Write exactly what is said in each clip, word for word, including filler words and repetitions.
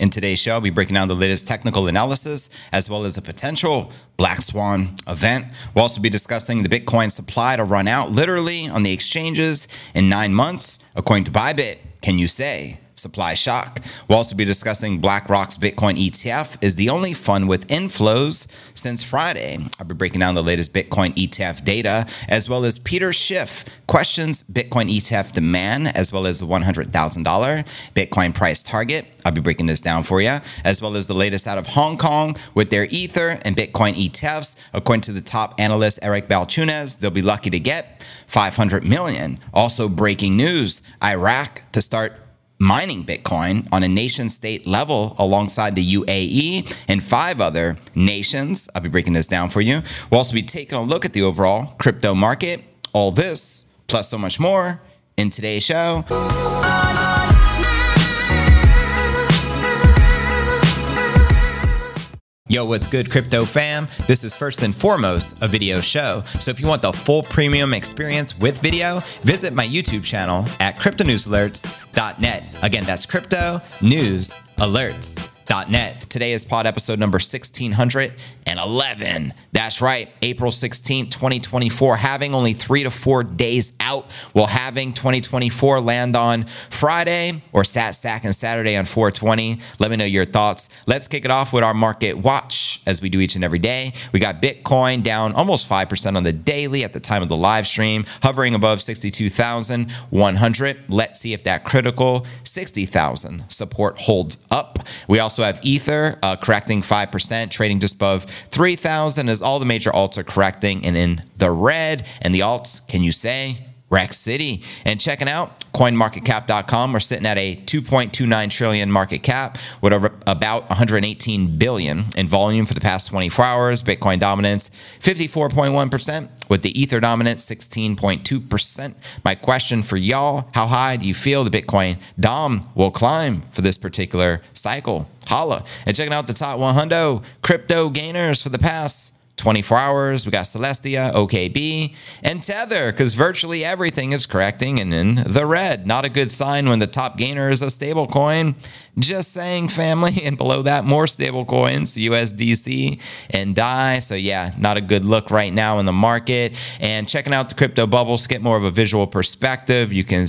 In today's show, I'll be breaking down the latest technical analysis as well as a potential black swan event. We'll also be discussing the Bitcoin supply to run out literally on the exchanges in nine months. According to Bybit, can you say supply shock? We'll also be discussing BlackRock's Bitcoin E T F is the only fund with inflows since Friday. I'll be breaking down the latest Bitcoin E T F data, as well as Peter Schiff questions Bitcoin E T F demand, as well as the one hundred thousand dollars Bitcoin price target. I'll be breaking this down for you, as well as the latest out of Hong Kong with their Ether and Bitcoin E T Fs. According to the top analyst, Eric Balchunas, they'll be lucky to get five hundred million dollars. Also breaking news, Iraq to start mining Bitcoin on a nation state level alongside the U A E and five other nations. I'll be breaking this down for you. We'll also be taking a look at the overall crypto market. All this, plus so much more in today's show. Yo, what's good, crypto fam? This is first and foremost a video show. So if you want the full premium experience with video, visit my YouTube channel at crypto news alerts dot net. Again, that's crypto news alerts dot net. Today is pod episode number sixteen eleven. That's right, April sixteenth, twenty twenty-four, having only three to four days out. Will having twenty twenty-four land on Friday or sat stack and Saturday on four twenty? Let me know your thoughts. Let's kick it off with our market watch as we do each and every day. We got Bitcoin down almost five percent on the daily at the time of the live stream, hovering above sixty-two thousand one hundred. Let's see if that critical sixty thousand support holds up. We also have Ether uh, correcting five percent, trading just above three thousand as all the major alts are correcting and in the red. And the alts, can you say? Rex City. And checking out coin market cap dot com, we're sitting at a two point two nine trillion market cap with a, about one hundred eighteen billion in volume for the past twenty-four hours. Bitcoin dominance fifty-four point one percent with the Ether dominance sixteen point two percent. My question for y'all, how high do you feel the Bitcoin Dom will climb for this particular cycle? Holla. And checking out the top one hundred crypto gainers for the past twenty-four hours. We got Celestia, O K B, and Tether, because virtually everything is correcting and in the red. Not a good sign when the top gainer is a stable coin. Just saying, family. And below that, more stable coins, U S D C and D A I. So yeah, not a good look right now in the market. And checking out the crypto bubbles to get more of a visual perspective, you can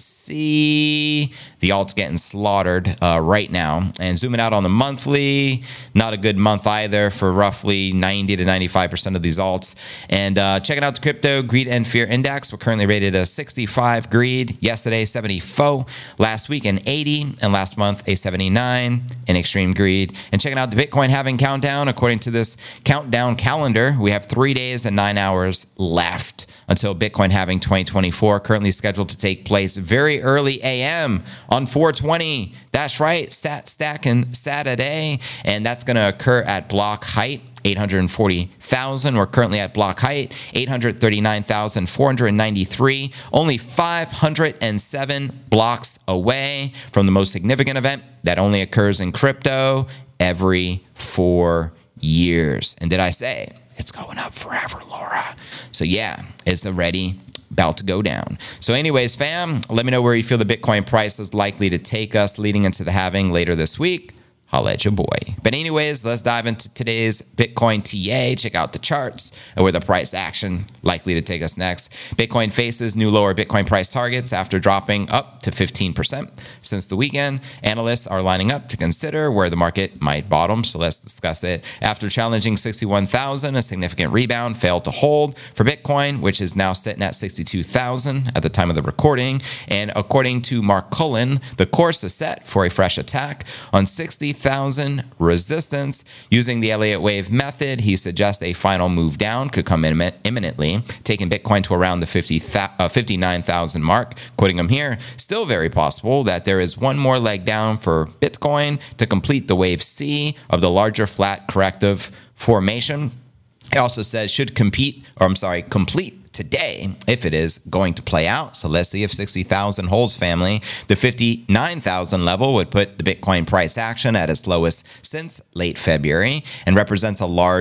see the alts getting slaughtered uh, right now. And zooming out on the monthly, not a good month either for roughly ninety to ninety-five percent of these alts. And uh, checking out the crypto greed and fear index, we're currently rated a sixty-five greed, yesterday seventy-four, last week an eighty, and last month a seventy-nine in extreme greed. And checking out the Bitcoin halving countdown, according to this countdown calendar, we have three days and nine hours left until Bitcoin halving twenty twenty-four, currently scheduled to take place very early A M on four twenty. That's right, sat stack and Saturday, and that's going to occur at block height eight hundred forty thousand. We're currently at block height eight hundred thirty-nine thousand four hundred ninety-three, only five hundred seven blocks away from the most significant event that only occurs in crypto every four years. And did I say it's going up forever, Laura? So yeah, it's already about to go down. So anyways, fam, let me know where you feel the Bitcoin price is likely to take us leading into the halving later this week. Holla at your boy. But anyways, let's dive into today's Bitcoin T A. Check out the charts and where the price action likely to take us next. Bitcoin faces new lower Bitcoin price targets after dropping up to fifteen percent since the weekend. Analysts are lining up to consider where the market might bottom. So let's discuss it. After challenging sixty-one thousand, a significant rebound failed to hold for Bitcoin, which is now sitting at sixty-two thousand at the time of the recording. And according to Mark Cullen, the course is set for a fresh attack on sixty thousand resistance. Using the Elliott wave method, he suggests a final move down could come in imminently, taking Bitcoin to around the fifty, uh, fifty-nine thousand mark. Quoting him here, still very possible that there is one more leg down for Bitcoin to complete the wave C of the larger flat corrective formation. He also says should compete, or I'm sorry, complete today if it is going to play out. So let's see if sixty thousand holds, family. The fifty-nine thousand level would put the Bitcoin price action at its lowest since late February and represents a large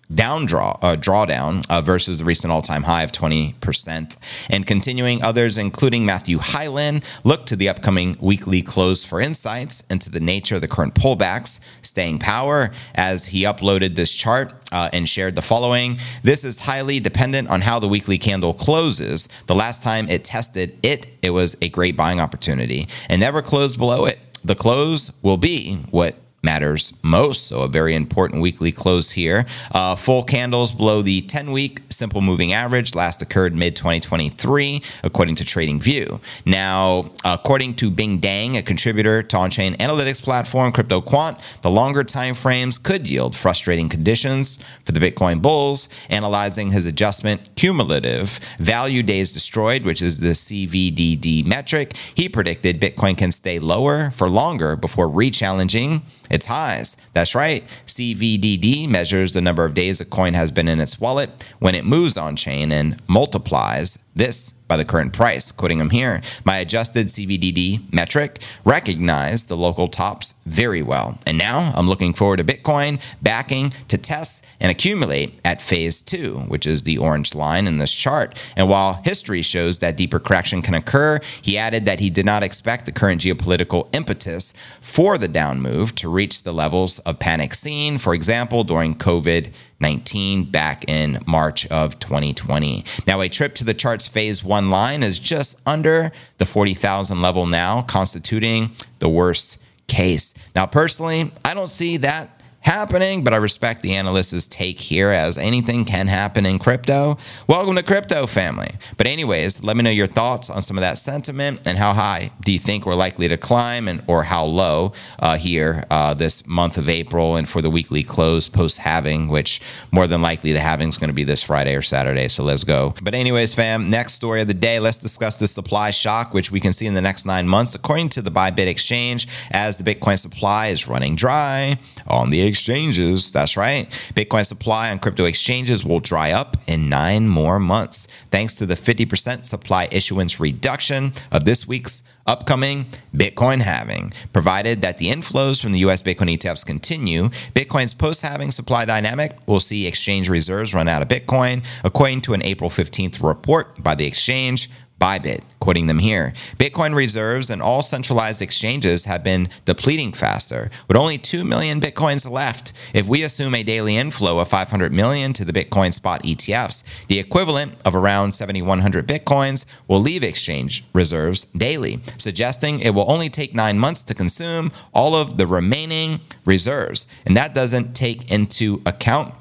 down draw uh, drawdown uh, versus the recent all-time high of twenty percent. And continuing, others, including Matthew Hyland, look to the upcoming weekly close for insights into the nature of the current pullbacks, staying power, as he uploaded this chart uh, and shared the following. This is highly dependent on how the weekly candle closes. The last time it tested it, it was a great buying opportunity and never closed below it. The close will be what matters most. So a very important weekly close here. Uh, full candles below the ten-week simple moving average last occurred mid twenty twenty-three, according to TradingView. Now, according to Bing Dang, a contributor to on-chain analytics platform CryptoQuant, the longer time frames could yield frustrating conditions for the Bitcoin bulls. Analyzing his adjustment cumulative value days destroyed, which is the C V D D metric, he predicted Bitcoin can stay lower for longer before re-challenging its highs. That's right. C V D D measures the number of days a coin has been in its wallet when it moves on chain and multiplies this by the current price. Quoting him here, my adjusted C V D D metric recognized the local tops very well. And now I'm looking forward to Bitcoin backing to test and accumulate at phase two, which is the orange line in this chart. And while history shows that deeper correction can occur, he added that he did not expect the current geopolitical impetus for the down move to reach the levels of panic seen, for example, during COVID nineteen back in March of twenty twenty. Now, a trip to the chart's phase one line is just under the forty thousand level now, constituting the worst case. Now, personally, I don't see that happening, but I respect the analyst's take here, as anything can happen in crypto. Welcome to Crypto Family. But anyways, let me know your thoughts on some of that sentiment and how high do you think we're likely to climb, and or how low uh, here uh, this month of April and for the weekly close post-halving, which more than likely the halving is going to be this Friday or Saturday. So let's go. But anyways, fam, next story of the day, let's discuss the supply shock, which we can see in the next nine months, according to the Bybit exchange, as the Bitcoin supply is running dry on the exchanges. That's right. Bitcoin supply on crypto exchanges will dry up in nine more months, thanks to the fifty percent supply issuance reduction of this week's upcoming Bitcoin halving. Provided that the inflows from the U S Bitcoin E T Fs continue, Bitcoin's post-halving supply dynamic will see exchange reserves run out of Bitcoin, according to an April fifteenth report by the exchange Bybit. Quoting them here, Bitcoin reserves and all centralized exchanges have been depleting faster, with only two million Bitcoins left. If we assume a daily inflow of five hundred million to the Bitcoin spot E T Fs, the equivalent of around seven thousand one hundred Bitcoins will leave exchange reserves daily, suggesting it will only take nine months to consume all of the remaining reserves. And that doesn't take into account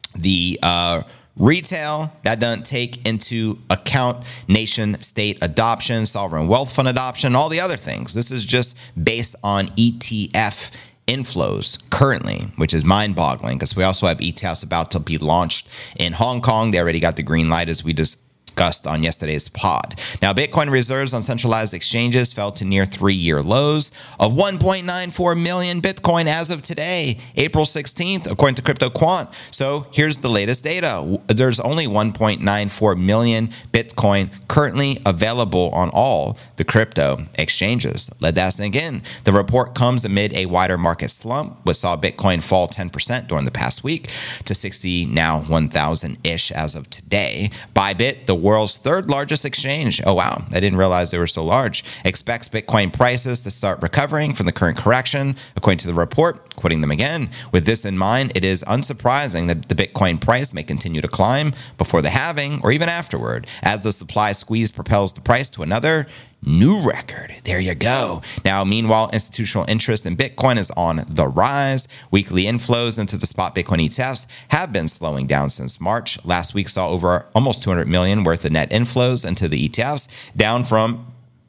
the uh, retail, that doesn't take into account nation state adoption, sovereign wealth fund adoption, all the other things. This is just based on E T F inflows currently, which is mind-boggling, because we also have E T Fs about to be launched in Hong Kong. They already got the green light, as we just discussed on yesterday's pod. Now, Bitcoin reserves on centralized exchanges fell to near three-year lows of one point nine four million Bitcoin as of today, April sixteenth, according to CryptoQuant. So here's the latest data. There's only one point nine four million Bitcoin currently available on all the crypto exchanges. Let that sink in. The report comes amid a wider market slump, which saw Bitcoin fall ten percent during the past week to sixty, now one thousand-ish as of today. Bybit, the world's third largest exchange, oh wow, I didn't realize they were so large, expects Bitcoin prices to start recovering from the current correction, according to the report. Quoting them again, with this in mind, it is unsurprising that the Bitcoin price may continue to climb before the halving or even afterward, as the supply squeeze propels the price to another new record. There you go. Now, meanwhile, institutional interest in Bitcoin is on the rise. Weekly inflows into the spot Bitcoin E T Fs have been slowing down since March. Last week saw over almost two hundred million worth of net inflows into the E T Fs, down from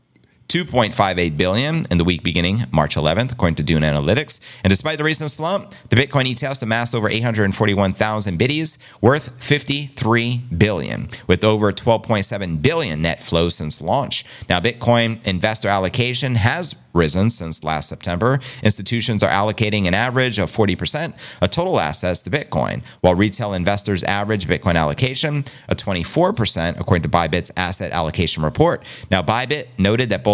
two point five eight billion in the week beginning March eleventh, according to Dune Analytics. And despite the recent slump, the Bitcoin E T Fs amassed over eight hundred forty-one thousand biddies, worth fifty-three billion, with over twelve point seven billion net flows since launch. Now, Bitcoin investor allocation has risen since last September. Institutions are allocating an average of forty percent of total assets to Bitcoin, while retail investors average Bitcoin allocation of twenty-four percent, according to Bybit's asset allocation report. Now, Bybit noted that both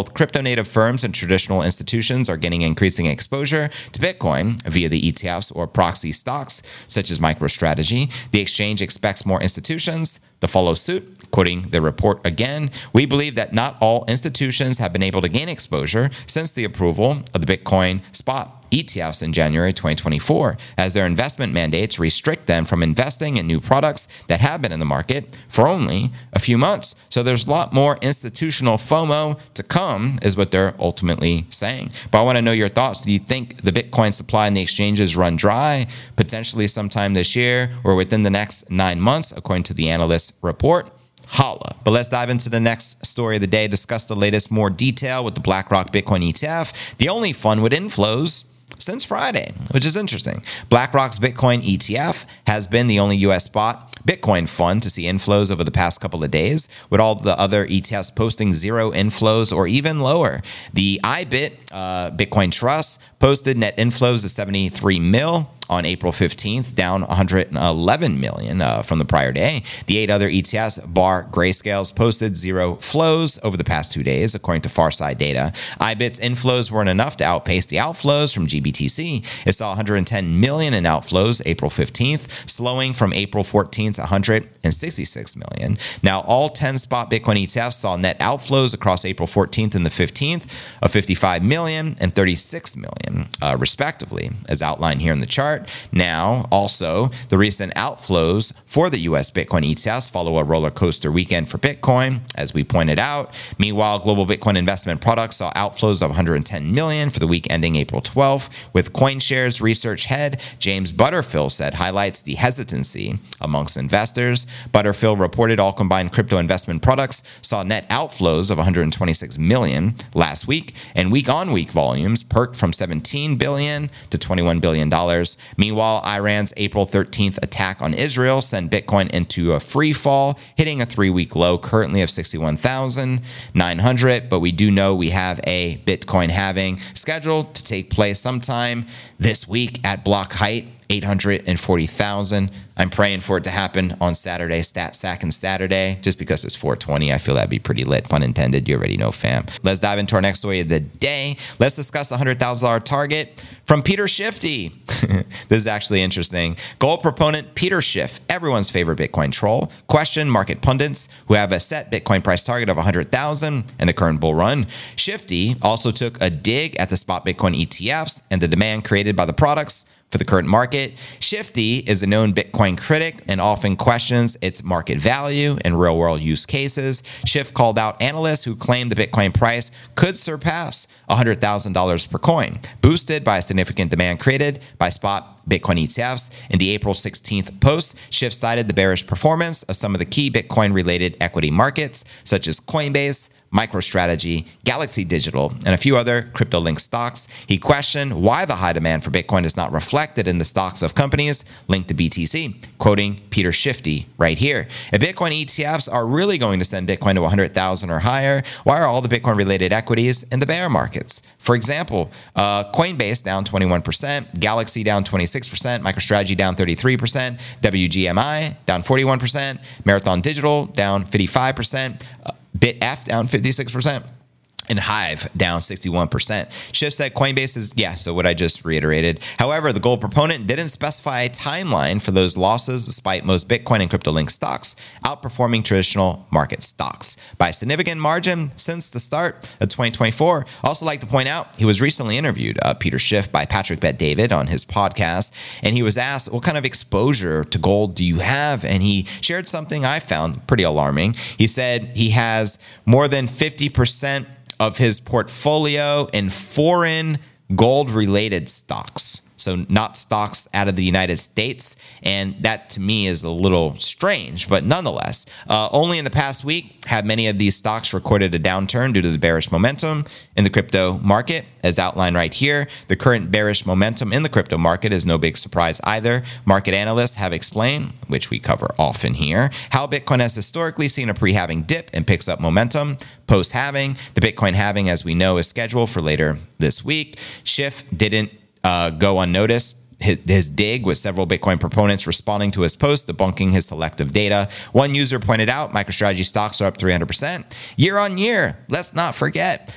both crypto native firms and traditional institutions are getting increasing exposure to Bitcoin via the E T Fs or proxy stocks, such as MicroStrategy. The exchange expects more institutions to follow suit. Quoting the report again, we believe that not all institutions have been able to gain exposure since the approval of the Bitcoin spot E T Fs in January twenty twenty-four, as their investment mandates restrict them from investing in new products that have been in the market for only a few months. So there's a lot more institutional FOMO to come, is what they're ultimately saying. But I want to know your thoughts. Do you think the Bitcoin supply in the exchanges run dry potentially sometime this year or within the next nine months, according to the analyst report? Holla. But let's dive into the next story of the day, discuss the latest more detail with the BlackRock Bitcoin E T F, the only fund with inflows since Friday, which is interesting. BlackRock's Bitcoin E T F has been the only U S spot Bitcoin fund to see inflows over the past couple of days, with all the other E T Fs posting zero inflows or even lower. The I B I T uh, Bitcoin Trust posted net inflows of seventy-three mil on April fifteenth, down one hundred eleven million uh, from the prior day. The eight other E T Fs, bar Grayscales, posted zero flows over the past two days, according to Farside data. I B I T's inflows weren't enough to outpace the outflows from G B T C. It saw one hundred ten million in outflows April fifteenth, slowing from April fourteenth's one hundred sixty-six million. Now, all ten spot Bitcoin E T Fs saw net outflows across April fourteenth and the fifteenth of fifty-five million and thirty-six million, uh, respectively, as outlined here in the chart. Now, also, the recent outflows for the U S Bitcoin E T Fs follow a roller coaster weekend for Bitcoin, as we pointed out. Meanwhile, global Bitcoin investment products saw outflows of one hundred ten million for the week ending April twelfth, with CoinShares research head James Butterfield said highlights the hesitancy amongst investors. Butterfield reported all combined crypto investment products saw net outflows of one hundred twenty-six million last week, and week-on-week volumes perked from seventeen billion dollars to twenty-one billion dollars. Meanwhile, Iran's April thirteenth attack on Israel sent Bitcoin into a free fall, hitting a three-week low currently of sixty-one thousand nine hundred. But we do know we have a Bitcoin halving scheduled to take place sometime this week at block height eight hundred forty thousand. I'm praying for it to happen on Saturday, Stat Sack and Saturday, just because it's four twenty. I feel that'd be pretty lit, pun intended. You already know, fam. Let's dive into our next story of the day. Let's discuss a one hundred thousand dollars target from Peter Shifty. This is actually interesting. Gold proponent Peter Schiff, everyone's favorite Bitcoin troll, questioned market pundits who have a set Bitcoin price target of one hundred thousand dollars in the current bull run. Shifty also took a dig at the spot Bitcoin E T Fs and the demand created by the products for the current market. Shifty is a known Bitcoin critic and often questions its market value in real-world use cases. Schiff called out analysts who claim the Bitcoin price could surpass one hundred thousand dollars per coin, boosted by a significant demand created by spot Bitcoin E T Fs. In the April sixteenth post, Schiff cited the bearish performance of some of the key Bitcoin-related equity markets, such as Coinbase, MicroStrategy, Galaxy Digital, and a few other crypto-linked stocks. He questioned why the high demand for Bitcoin is not reflected in the stocks of companies linked to B T C, quoting Peter Shifty right here. If Bitcoin E T Fs are really going to send Bitcoin to one hundred thousand or higher, why are all the Bitcoin-related equities in the bear markets? For example, uh, Coinbase down twenty-one percent, Galaxy down twenty-six percent, MicroStrategy down thirty-three percent, W G M I down forty-one percent, Marathon Digital down fifty-five percent, uh, BitF down fifty-six percent, and Hive down sixty-one percent. Schiff said Coinbase is, yeah, so what I just reiterated. However, the gold proponent didn't specify a timeline for those losses, despite most Bitcoin and crypto-linked stocks outperforming traditional market stocks by a significant margin since the start of twenty twenty-four. Also like to point out, he was recently interviewed, uh, Peter Schiff, by Patrick Bet-David on his podcast, and he was asked, what kind of exposure to gold do you have? And he shared something I found pretty alarming. He said he has more than fifty percent of his portfolio in foreign gold-related stocks. So not stocks out of the United States. And that to me is a little strange, but nonetheless, uh, only in the past week have many of these stocks recorded a downturn due to the bearish momentum in the crypto market. As outlined right here, the current bearish momentum in the crypto market is no big surprise either. Market analysts have explained, which we cover often here, how Bitcoin has historically seen a pre-halving dip and picks up momentum post-halving. The Bitcoin halving, as we know, is scheduled for later this week. Schiff didn't Uh, go unnoticed. His, his dig with several Bitcoin proponents responding to his post, debunking his selective data. One user pointed out MicroStrategy stocks are up three hundred percent year on year. Let's not forget,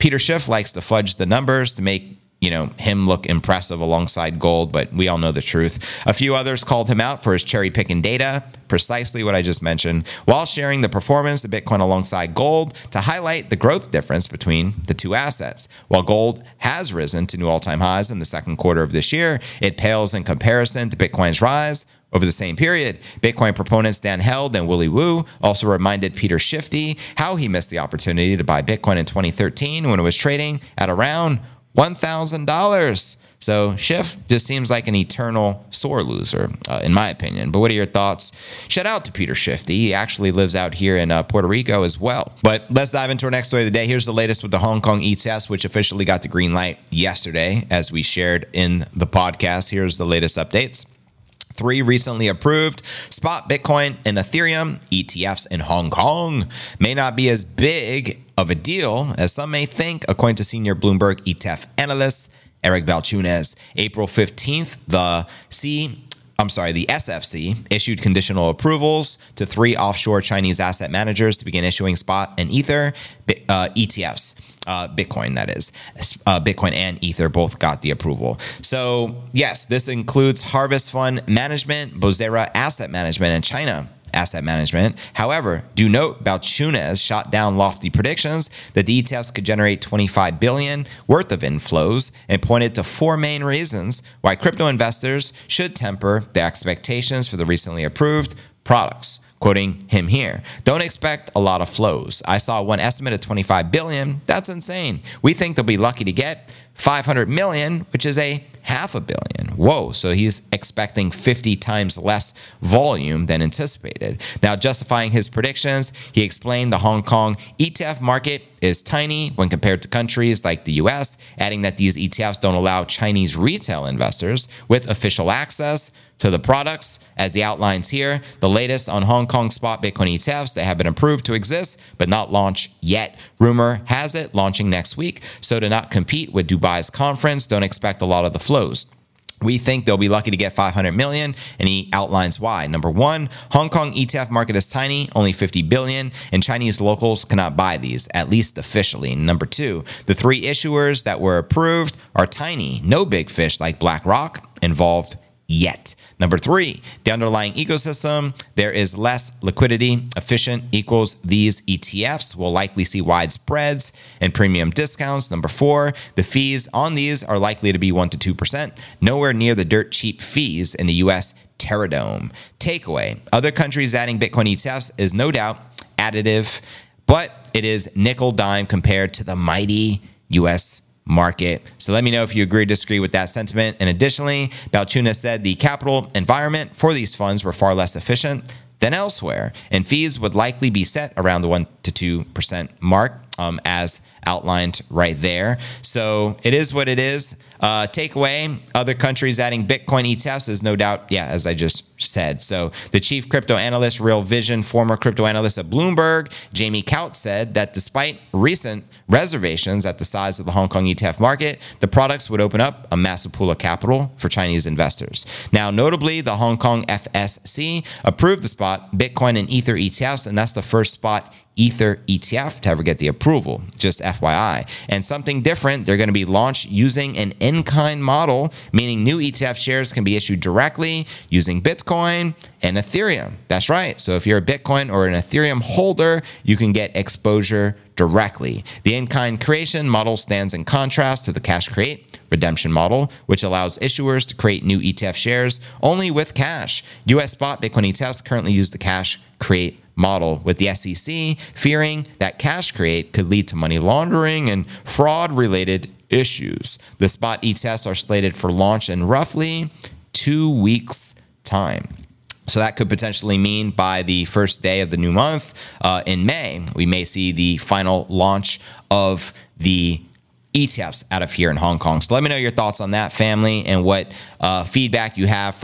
Peter Schiff likes to fudge the numbers to make you know, him look impressive alongside gold, but we all know the truth. A few others called him out for his cherry picking data, precisely what I just mentioned, while sharing the performance of Bitcoin alongside gold to highlight the growth difference between the two assets. While gold has risen to new all-time highs in the second quarter of this year, it pales in comparison to Bitcoin's rise over the same period. Bitcoin proponents Dan Held and Willy Woo also reminded Peter Schiff how he missed the opportunity to buy Bitcoin in twenty thirteen when it was trading at around one thousand dollars. So Schiff just seems like an eternal sore loser, uh, in my opinion. But what are your thoughts? Shout out to Peter Schiff. He actually lives out here in uh, Puerto Rico as well. But let's dive into our next story of the day. Here's the latest with the Hong Kong E T Fs, which officially got the green light yesterday, as we shared in the podcast. Here's the latest updates. Three recently approved spot Bitcoin and Ethereum E T Fs in Hong Kong may not be as big of a deal as some may think, according to senior Bloomberg E T F analyst Eric Balchunas. April fifteenth, the C I'm sorry, the S F C issued conditional approvals to three offshore Chinese asset managers to begin issuing spot and Ether uh, E T Fs. Uh, Bitcoin, that is. Uh, Bitcoin and Ether both got the approval. So, yes, this includes Harvest Fund Management, Bozera Asset Management, and China Asset Management. However, do note Balchunas shot down lofty predictions that the E T Fs could generate twenty-five billion dollars worth of inflows and pointed to four main reasons why crypto investors should temper their expectations for the recently approved products. Quoting him here, don't expect a lot of flows. I saw one estimate of twenty-five billion dollars. That's insane. We think they'll be lucky to get five hundred million dollars, which is a half a billion. Whoa. So he's expecting fifty times less volume than anticipated. Now, justifying his predictions, he explained the Hong Kong E T F market is tiny when compared to countries like the U S, adding that these E T Fs don't allow Chinese retail investors with official access to the products. As he outlines here, the latest on Hong Kong spot Bitcoin E T Fs that have been approved to exist but not launched yet. Rumor has it launching next week. So to not compete with Dubai's conference, don't expect a lot of the flows. We think they'll be lucky to get five hundred million dollars, and he outlines why. Number one, Hong Kong E T F market is tiny, only fifty billion dollars, and Chinese locals cannot buy these, at least officially. Number two, the three issuers that were approved are tiny, no big fish like BlackRock involved yet. Number three, the underlying ecosystem, there is less liquidity. Efficient equals these E T Fs will likely see wide spreads and premium discounts. Number four, the fees on these are likely to be one to two percent, nowhere near the dirt cheap fees in the U S Terradome. Takeaway, other countries adding Bitcoin E T Fs is no doubt additive, but it is nickel dime compared to the mighty U S market. So let me know if you agree or disagree with that sentiment. And additionally, Balchunas said the capital environment for these funds were far less efficient than elsewhere, and fees would likely be set around the one to two percent mark, um, as outlined right there. So it is what it is. Uh, takeaway, other countries adding Bitcoin E T Fs is no doubt, yeah, as I just said. So the chief crypto analyst, Real Vision, former crypto analyst at Bloomberg, Jamie Kaut, said that despite recent reservations at the size of the Hong Kong E T F market, the products would open up a massive pool of capital for Chinese investors. Now, notably, the Hong Kong F S C approved the spot Bitcoin and Ether E T Fs, and that's the first spot Ether E T F to ever get the approval, just F Y I. And something different, they're going to be launched using an in-kind model, meaning new E T F shares can be issued directly using Bitcoin and Ethereum. That's right. So if you're a Bitcoin or an Ethereum holder, you can get exposure directly. The in-kind creation model stands in contrast to the cash create redemption model, which allows issuers to create new E T F shares only with cash. U S spot Bitcoin E T Fs currently use the cash create model, with the S E C fearing that cash create could lead to money laundering and fraud-related issues. The spot E T Fs are slated for launch in roughly two weeks' time. So that could potentially mean by the first day of the new month uh, in May, we may see the final launch of the E T Fs out of here in Hong Kong. So let me know your thoughts on that, family, and what uh, feedback you have from what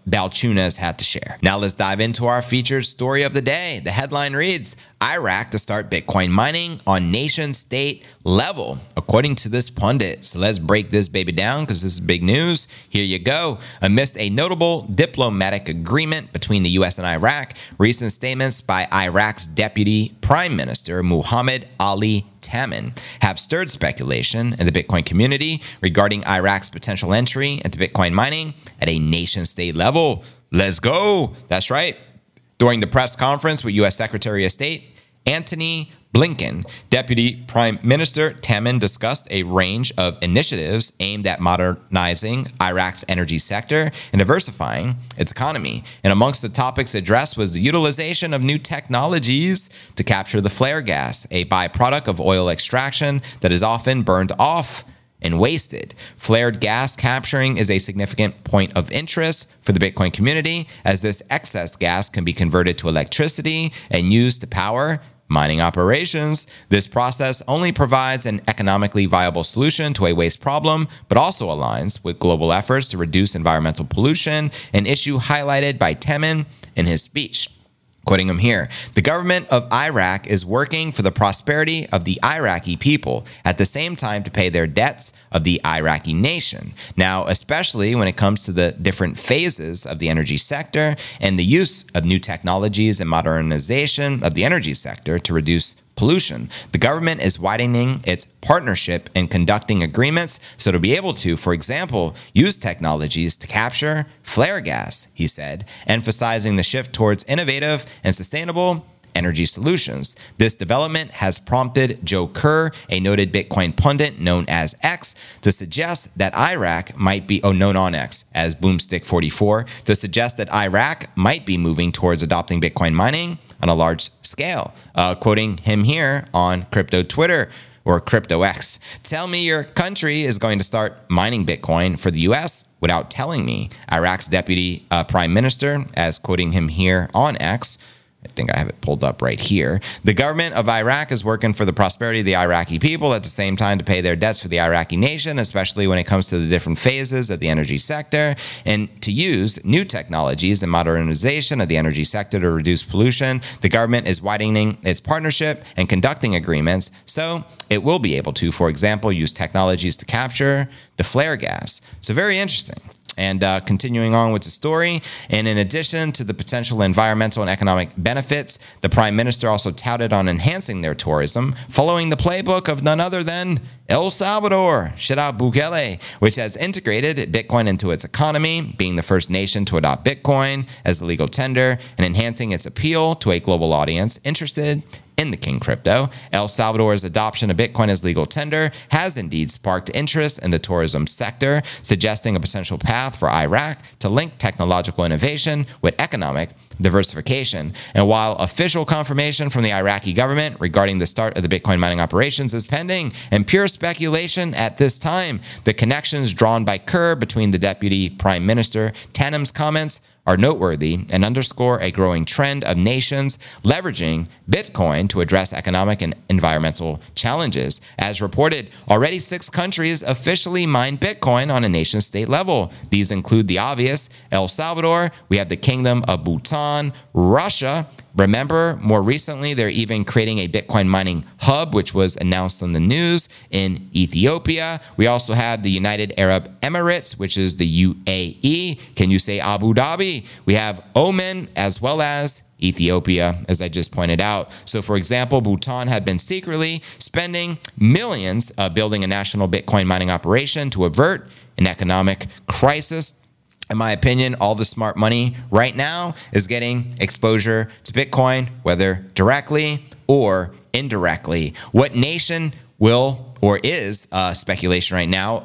Balchunas had to share. Now let's dive into our featured story of the day. The headline reads, Iraq to start Bitcoin mining on nation state level, according to this pundit. So let's break this baby down because this is big news. Here you go. Amidst a notable diplomatic agreement between the U S and Iraq, recent statements by Iraq's Deputy Prime Minister Mohammed Ali Taman have stirred speculation in the Bitcoin community regarding Iraq's potential entry into Bitcoin mining at a nation-state level. Let's go. That's right. During the press conference with U S Secretary of State Antony Blinken, Deputy Prime Minister Taman discussed a range of initiatives aimed at modernizing Iraq's energy sector and diversifying its economy. And amongst the topics addressed was the utilization of new technologies to capture the flare gas, a byproduct of oil extraction that is often burned off and wasted. Flared gas capturing is a significant point of interest for the Bitcoin community, as this excess gas can be converted to electricity and used to power mining operations. This process only provides an economically viable solution to a waste problem, but also aligns with global efforts to reduce environmental pollution, an issue highlighted by Taman in his speech. Quoting him here, the government of Iraq is working for the prosperity of the Iraqi people, at the same time to pay their debts of the Iraqi nation. Now, especially when it comes to the different phases of the energy sector and the use of new technologies and modernization of the energy sector to reduce pollution, the government is widening its partnership and conducting agreements so to be able to, for example, use technologies to capture flare gas, he said, emphasizing the shift towards innovative and sustainable energy solutions. This development has prompted Joe Kerr, a noted Bitcoin pundit known as X, to suggest that Iraq might be, oh, known on X as Boomstick forty-four, to suggest that Iraq might be moving towards adopting Bitcoin mining on a large scale. Uh, quoting him here on crypto Twitter, or Crypto X. Tell me your country is going to start mining Bitcoin for the U S without telling me. Iraq's deputy uh, prime minister, as quoting him here on X, I think I have it pulled up right here. The government of Iraq is working for the prosperity of the Iraqi people, at the same time to pay their debts for the Iraqi nation, especially when it comes to the different phases of the energy sector, and to use new technologies and modernization of the energy sector to reduce pollution. The government is widening its partnership and conducting agreements so it will be able to, for example, use technologies to capture the flare gas. So very interesting. And uh, continuing on with the story, and in addition to the potential environmental and economic benefits, the Prime Minister also touted on enhancing their tourism, following the playbook of none other than El Salvador, shout out Bukele, which has integrated Bitcoin into its economy, being the first nation to adopt Bitcoin as a legal tender and enhancing its appeal to a global audience interested in the King crypto. El Salvador's adoption of Bitcoin as legal tender has indeed sparked interest in the tourism sector, suggesting a potential path for Iraq to link technological innovation with economic diversification. And while official confirmation from the Iraqi government regarding the start of the Bitcoin mining operations is pending and pure speculation at this time, the connections drawn by Kerr between the Deputy Prime Minister Taman's comments are noteworthy and underscore a growing trend of nations leveraging Bitcoin to address economic and environmental challenges. As reported, already six countries officially mine Bitcoin on a nation-state level. These include the obvious, El Salvador, we have the Kingdom of Bhutan, Russia. Remember, more recently, they're even creating a Bitcoin mining hub, which was announced in the news, in Ethiopia. We also have the United Arab Emirates, which is the U A E. Can you say Abu Dhabi? We have Oman, as well as Ethiopia, as I just pointed out. So, for example, Bhutan had been secretly spending millions uh, building a national Bitcoin mining operation to avert an economic crisis. In my opinion, all the smart money right now is getting exposure to Bitcoin, whether directly or indirectly. What nation will or is uh, speculation right now?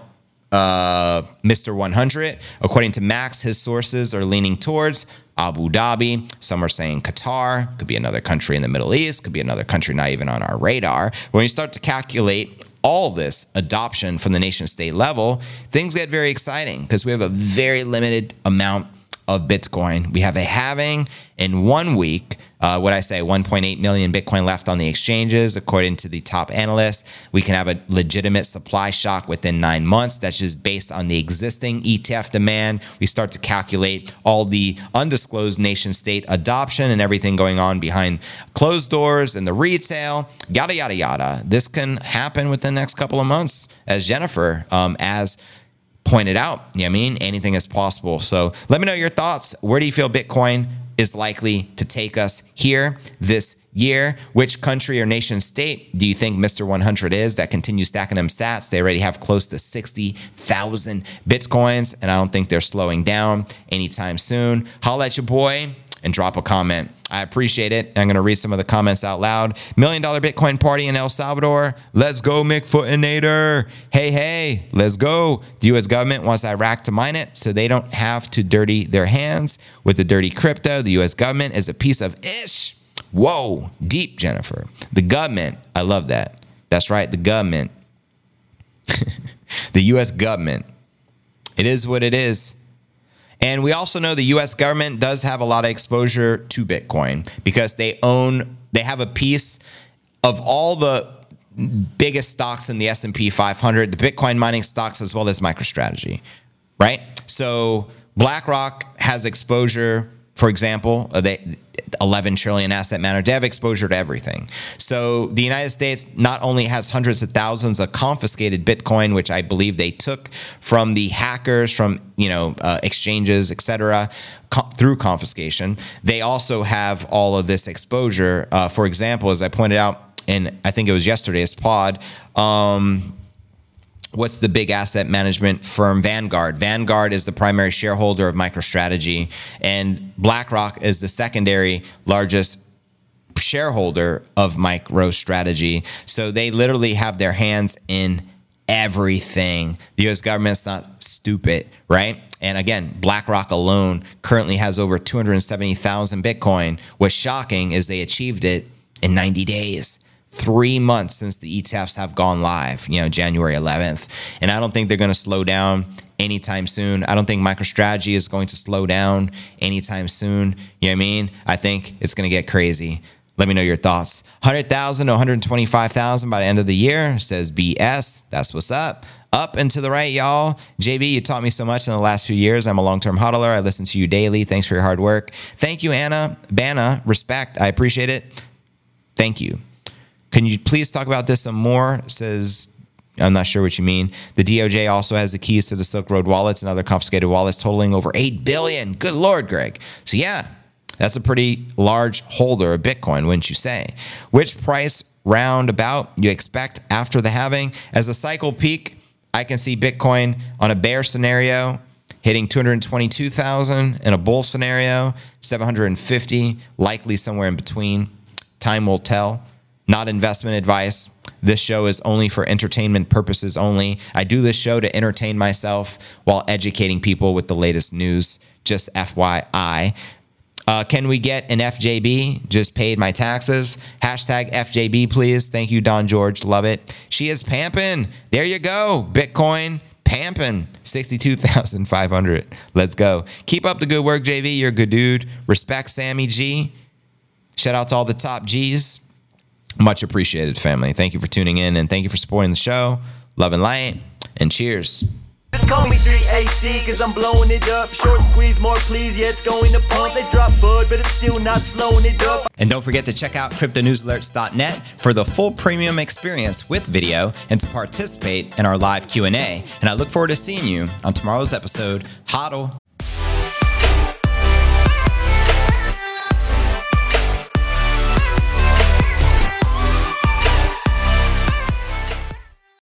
Uh, Mister one hundred, according to Max, his sources are leaning towards Abu Dhabi. Some are saying Qatar, could be another country in the Middle East, could be another country not even on our radar. When you start to calculate all this adoption from the nation state level, things get very exciting because we have a very limited amount of Bitcoin. We have a halving in one week. Uh, what I say, one point eight million Bitcoin left on the exchanges, according to the top analysts. We can have a legitimate supply shock within nine months. That's just based on the existing E T F demand. We start to calculate all the undisclosed nation state adoption and everything going on behind closed doors and the retail, yada, yada, yada. This can happen within the next couple of months, as Jennifer, um, as pointed out. You know what I mean? Anything is possible. So let me know your thoughts. Where do you feel Bitcoin is likely to take us here this year? Which country or nation state do you think Mister one hundred is that continues stacking them sats? They already have close to sixty thousand Bitcoins, and I don't think they're slowing down anytime soon. Holla at your boy and drop a comment. I appreciate it. I'm going to read some of the comments out loud. Million dollar Bitcoin party in El Salvador. Let's go, McFootinator. Hey, hey, let's go. The U S government wants Iraq to mine it so they don't have to dirty their hands with the dirty crypto. The U S government is a piece of ish. Whoa, deep, Jennifer. The government. I love that. That's right, the government. The U S government. It is what it is. And we also know the U S government does have a lot of exposure to Bitcoin because they own, they have a piece of all the biggest stocks in the S and P five hundred, the Bitcoin mining stocks, as well as MicroStrategy, right? So BlackRock has exposure, for example, they eleven trillion asset manager. They have exposure to everything. So the United States not only has hundreds of thousands of confiscated Bitcoin, which I believe they took from the hackers, from you know uh, exchanges, et cetera, co- through confiscation. They also have all of this exposure. Uh, for example, as I pointed out in, I think it was yesterday's pod, um, what's the big asset management firm? Vanguard. Vanguard is the primary shareholder of MicroStrategy, and BlackRock is the secondary largest shareholder of MicroStrategy. So they literally have their hands in everything. The U S government's not stupid, right? And again, BlackRock alone currently has over two hundred seventy thousand Bitcoin. What's shocking is they achieved it in ninety days. Three months since the E T Fs have gone live, you know, January eleventh. And I don't think they're going to slow down anytime soon. I don't think MicroStrategy is going to slow down anytime soon. You know what I mean? I think it's going to get crazy. Let me know your thoughts. one hundred thousand to one hundred twenty-five thousand by the end of the year, says B S. That's what's up. Up and to the right, y'all. J B, you taught me so much in the last few years. I'm a long-term hodler. I listen to you daily. Thanks for your hard work. Thank you, Anna. Banna, respect. I appreciate it. Thank you. Can you please talk about this some more? Says, I'm not sure what you mean. The D O J also has the keys to the Silk Road wallets and other confiscated wallets totaling over eight billion dollars. Good Lord, Greg. So yeah, that's a pretty large holder of Bitcoin, wouldn't you say? Which price roundabout you expect after the halving? As a cycle peak, I can see Bitcoin on a bear scenario hitting two hundred twenty-two thousand, in a bull scenario, seven hundred fifty, likely somewhere in between. Time will tell. Not investment advice. This show is only for entertainment purposes only. I do this show to entertain myself while educating people with the latest news. Just F Y I. Uh, can we get an F J B? Just paid my taxes. Hashtag F J B, please. Thank you, Don George. Love it. She is pamping. There you go. Bitcoin pamping. sixty-two thousand five hundred. Let's go. Keep up the good work, J V. You're a good dude. Respect, Sammy G. Shout out to all the top G's. Much appreciated, family. Thank you for tuning in, and thank you for supporting the show. Love and light, and cheers. Call me three A C cause I'm blowing it up. Short squeeze, more please, yeah, it's going to pump. They drop foot, but it's still not slowing it up. And don't forget to check out crypto news alerts dot net for the full premium experience with video and to participate in our live Q and A. And I look forward to seeing you on tomorrow's episode. Hodl.